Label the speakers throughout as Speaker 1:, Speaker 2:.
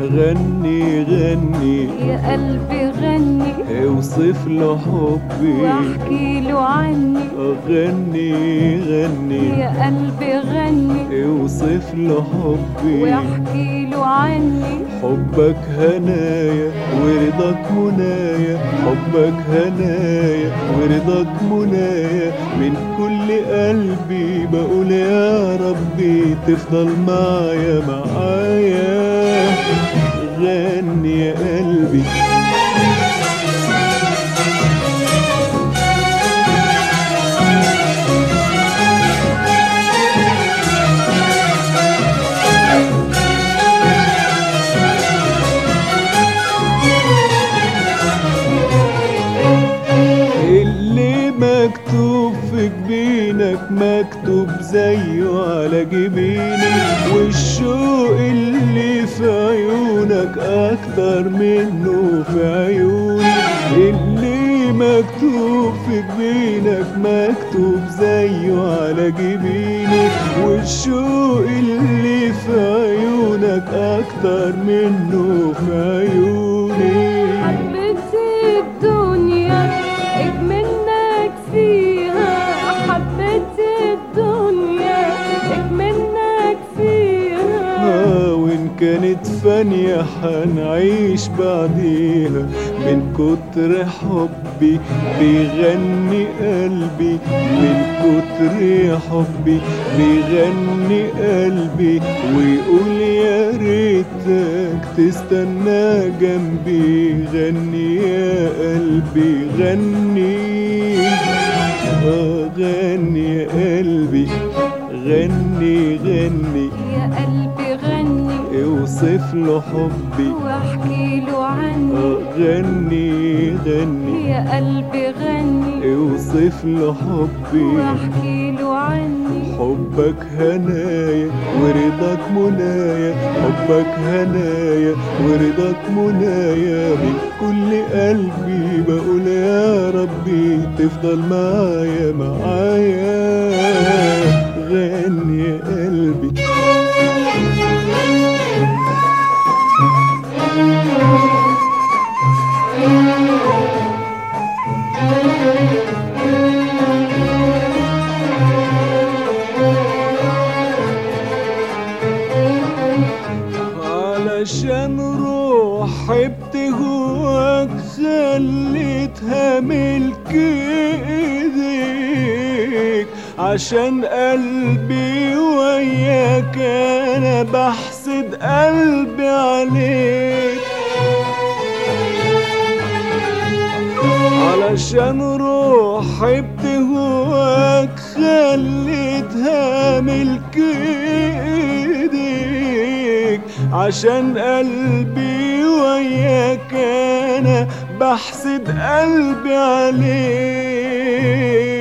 Speaker 1: غني غني
Speaker 2: يا قلبي غني،
Speaker 1: اوصف له حبي
Speaker 2: واحكي له عني.
Speaker 1: غني غني
Speaker 2: يا قلبي غني،
Speaker 1: اوصف له حبي
Speaker 2: واحكي له عني.
Speaker 1: حبك هنايا ورضاك منايا، حبك هنايا ورضاك منايا، من كل قلبي بقول يا ربي تفضل معايا معايا. غني يا قلبي مكتوب في جبينك مكتوب زيه على جبيني، والشوق اللي في عيونك اكتر منه في عيوني. اللي مكتوب في جبينك مكتوب زيه على جبيني، والشوق اللي في عيونك اكتر منه في عيوني.
Speaker 2: حبيت الدنيا اجملك فيها، حبيت الدنيا اجملك فيها،
Speaker 1: وإن كانت فانية حنعيش بعديها، من كتر حبي بيغني قلبي، من كتر حبي بيغني قلبي، ويقول يا ريتك تستنى جنبي. غني يا قلبي غني غني يا قلبي غني غني
Speaker 2: يا قلبي غني،
Speaker 1: اوصف له حبي
Speaker 2: واحكي له عني.
Speaker 1: غني غني
Speaker 2: يا قلبي غني،
Speaker 1: اوصف له حبي
Speaker 2: واحكي له عني.
Speaker 1: حبك هنايا ورضاك منايا، حبك هنايا ورضاك منايا، من كل قلبي بقول يا ربي تفضل معايا معايا. غني يا قلبي علشان روحي بتهواك خليتها ملك ايديك، عشان قلبي وياك انا بحسد قلبي عليك. علشان روحي بتهواك خليتها ملك ايديك، عشان قلبي وياك انا بحسد قلبي عليك.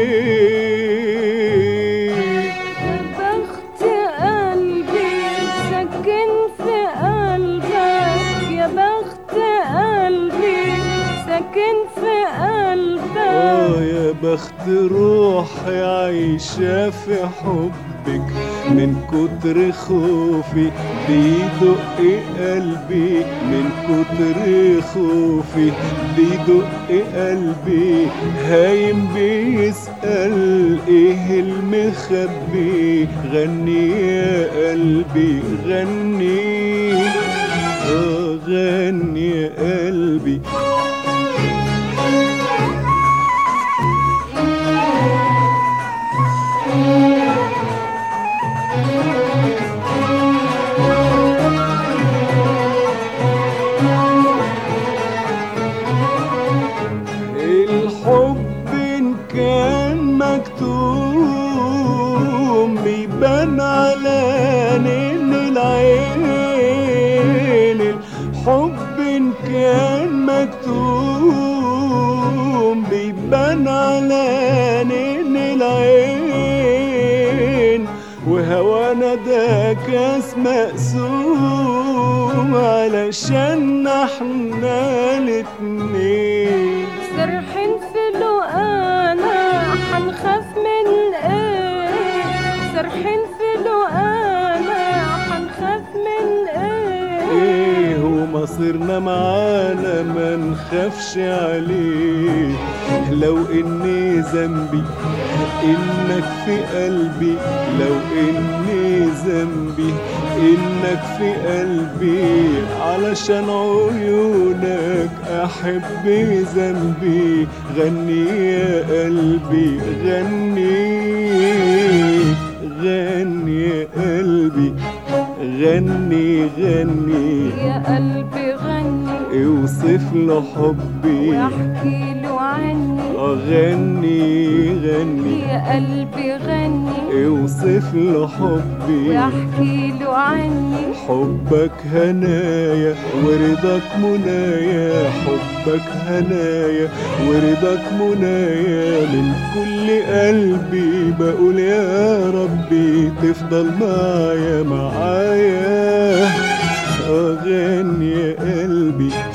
Speaker 2: يا بخت قلبي سكن في قلبك، يا بخت قلبي سكن في قلبك.
Speaker 1: يا بخت روحي عايشة في حبك، من كتر خوفي بيدق قلبي، من كتر خوفي بيدق قلبي، هايم بيسأل ايه المخبي. غني يا قلبي غني غني يا قلبي الحب إن كان مكتوم بيبان على عين العين. الحب إن كان مكتوم بيبان على عين العين، وهوانا ده كاس مقسوم علشان احنا الاتنين.
Speaker 2: سرحين في لقانا حنخاف من ايه، سرحين في لقانا حنخاف من ايه.
Speaker 1: مصيرنا معانا ما نخافش عليه. لو اني ذنبي انك في قلبي، لو اني ذنبي انك في قلبي، علشان عيونك احب ذنبي. غني يا قلبي غني، غني يا قلبي غني غني
Speaker 2: يا قلبي غني،
Speaker 1: اوصف له حبي
Speaker 2: واحكي له عني.
Speaker 1: غني غني
Speaker 2: يا قلبي غني،
Speaker 1: اوصف له حبي
Speaker 2: واحكي له عني.
Speaker 1: حبك هنايا ورضاك منايا، حبك هنايا ورضاك منايا. من كل قلبي بقول يا ربي تفضل معايا معايا. غني يا قلبي